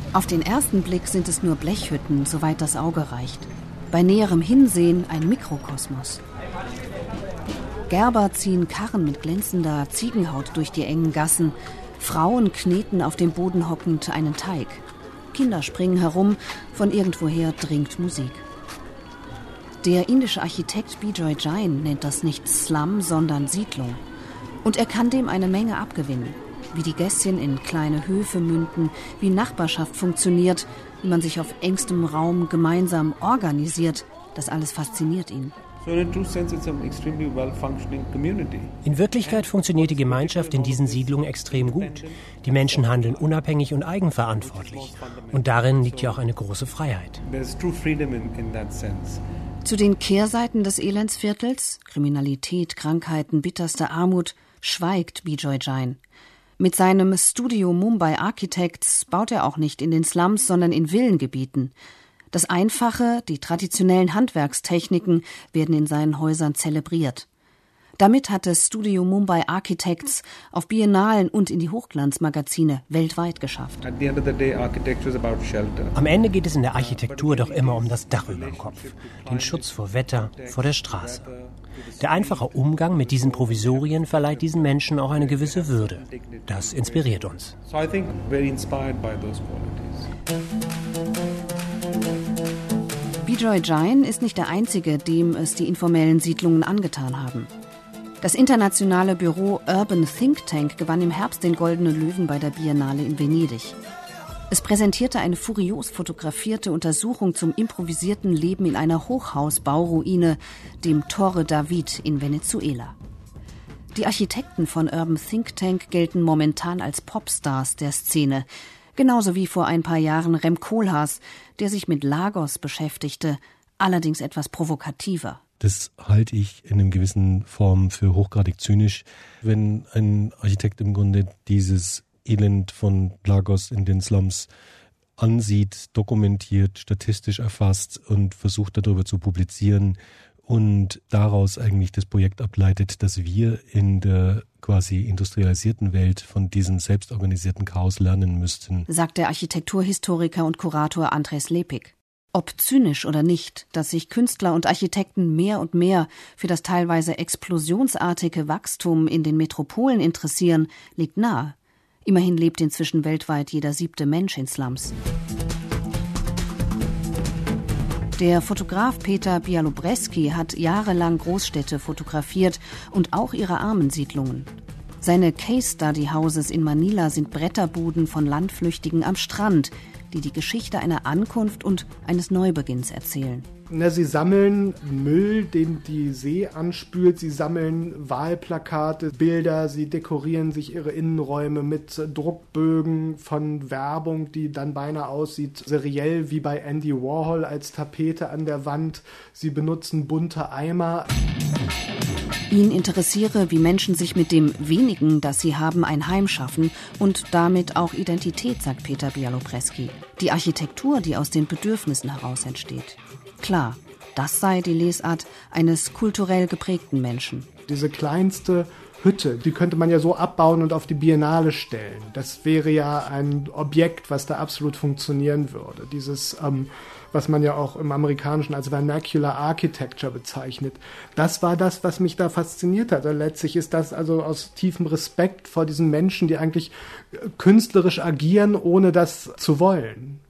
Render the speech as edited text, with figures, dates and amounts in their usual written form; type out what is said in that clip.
Auf den ersten Blick sind es nur Blechhütten, soweit das Auge reicht. Bei näherem Hinsehen ein Mikrokosmos. Gerber ziehen Karren mit glänzender Ziegenhaut durch die engen Gassen. Frauen kneten auf dem Boden hockend einen Teig. Kinder springen herum, von irgendwoher dringt Musik. Der indische Architekt Bijoy Jain nennt das nicht Slum, sondern Siedlung. Und er kann dem eine Menge abgewinnen. Wie die Gässchen in kleine Höfe münden, wie Nachbarschaft funktioniert, wie man sich auf engstem Raum gemeinsam organisiert, das alles fasziniert ihn. In Wirklichkeit funktioniert die Gemeinschaft in diesen Siedlungen extrem gut. Die Menschen handeln unabhängig und eigenverantwortlich. Und darin liegt ja auch eine große Freiheit. Zu den Kehrseiten des Elendsviertels, Kriminalität, Krankheiten, bitterste Armut, schweigt Bijoy Jain. Mit seinem Studio Mumbai Architects baut er auch nicht in den Slums, sondern in Villengebieten. Das Einfache, die traditionellen Handwerkstechniken werden in seinen Häusern zelebriert. Damit hat es Studio Mumbai Architects auf Biennalen und in die Hochglanzmagazine weltweit geschafft. Am Ende geht es in der Architektur doch immer um das Dach über dem Kopf, den Schutz vor Wetter, vor der Straße. Der einfache Umgang mit diesen Provisorien verleiht diesen Menschen auch eine gewisse Würde. Das inspiriert uns. Bijoy Jain ist nicht der Einzige, dem es die informellen Siedlungen angetan haben. Das internationale Büro Urban Think Tank gewann im Herbst den Goldenen Löwen bei der Biennale in Venedig. Es präsentierte eine furios fotografierte Untersuchung zum improvisierten Leben in einer Hochhausbauruine, dem Torre David in Venezuela. Die Architekten von Urban Think Tank gelten momentan als Popstars der Szene, genauso wie vor ein paar Jahren Rem Koolhaas, der sich mit Lagos beschäftigte, allerdings etwas provokativer. Das halte ich in einer gewissen Form für hochgradig zynisch, wenn ein Architekt im Grunde dieses Elend von Lagos in den Slums ansieht, dokumentiert, statistisch erfasst und versucht darüber zu publizieren und daraus eigentlich das Projekt ableitet, dass wir in der quasi industrialisierten Welt von diesem selbstorganisierten Chaos lernen müssten, sagt der Architekturhistoriker und Kurator Andres Lepik. Ob zynisch oder nicht, dass sich Künstler und Architekten mehr und mehr für das teilweise explosionsartige Wachstum in den Metropolen interessieren, liegt nahe. Immerhin lebt inzwischen weltweit jeder 7. Mensch in Slums. Der Fotograf Peter Bialobreski hat jahrelang Großstädte fotografiert und auch ihre Armensiedlungen. Seine Case-Study-Houses in Manila sind Bretterbuden von Landflüchtigen am Strand, die die Geschichte einer Ankunft und eines Neubeginns erzählen. Sie sammeln Müll, den die See anspült, sie sammeln Wahlplakate, Bilder, sie dekorieren sich ihre Innenräume mit Druckbögen von Werbung, die dann beinahe aussieht seriell wie bei Andy Warhol als Tapete an der Wand. Sie benutzen bunte Eimer. Ihn interessiere, wie Menschen sich mit dem Wenigen, das sie haben, ein Heim schaffen und damit auch Identität, sagt Peter Bialobreski. Die Architektur, die aus den Bedürfnissen heraus entsteht. Klar, das sei die Lesart eines kulturell geprägten Menschen. Diese kleinste Hütte, die könnte man ja so abbauen und auf die Biennale stellen. Das wäre ja ein Objekt, was da absolut funktionieren würde. Dieses, was man ja auch im Amerikanischen als Vernacular Architecture bezeichnet. Das war das, was mich da fasziniert hat. Also letztlich ist das also aus tiefem Respekt vor diesen Menschen, die eigentlich künstlerisch agieren, ohne das zu wollen.